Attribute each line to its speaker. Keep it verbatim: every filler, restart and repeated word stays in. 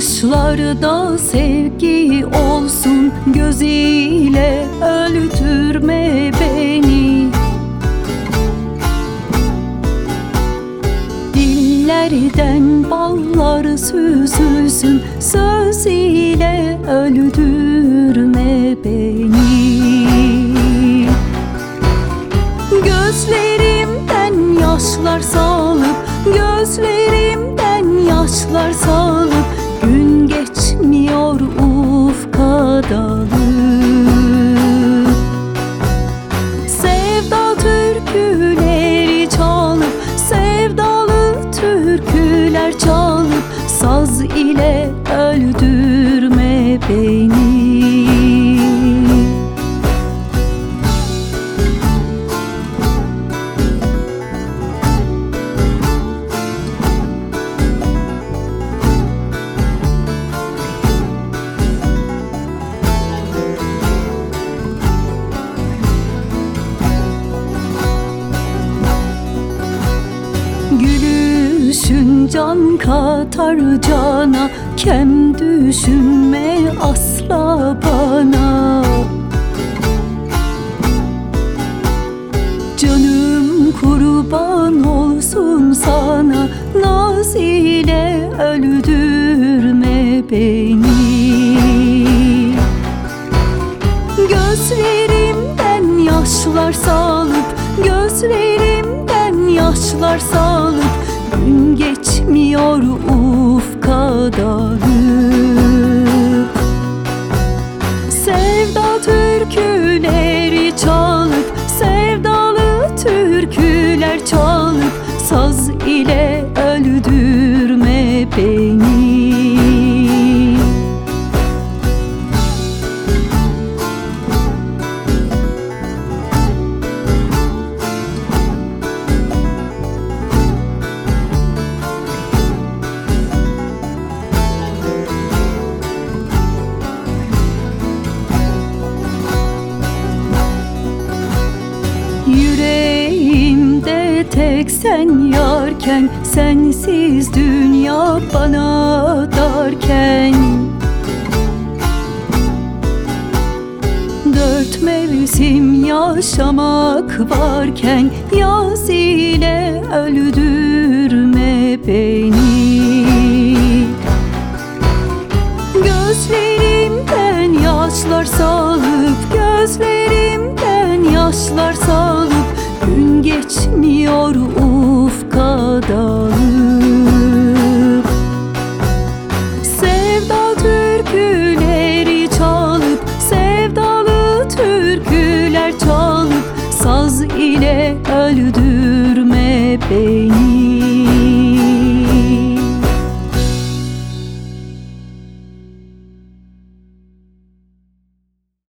Speaker 1: Bakışlarda sevgi olsun, gözüyle öldürme beni. Dillerden ballar süzülsün, söz ile öldürme beni. Gözlerimden yaşlar salıp, gözlerimden yaşlar salıp, gün geçmiyor ufka dalıp. Sevda türküleri çalıp, sevdalı türküler çalıp, saz ile öldürme beni. Gülüşün can katar cana, kem düşünme asla bana. Canım kurban olsun sana, naz ile öldürme beni. Gözlerimden yaşlar salıp, gözlerimden yaşlar salıp, gün geçmiyor ufka dalıp. Sevda türküleri çalıp, sevdalı türküler çalıp, saz ile öldürme beni. Yüreğimde tek sen yarken, sensiz dünya bana darken, dört mevsim yaşamak varken, yaz ile öldürme beni. Gözlerimden yaşlar salıp, gözlerimden yaşlar salıp, gün geçmiyor ufka dalıp. Sevda türküleri çalıp, sevdalı türküler çalıp, saz ile öldürme beni.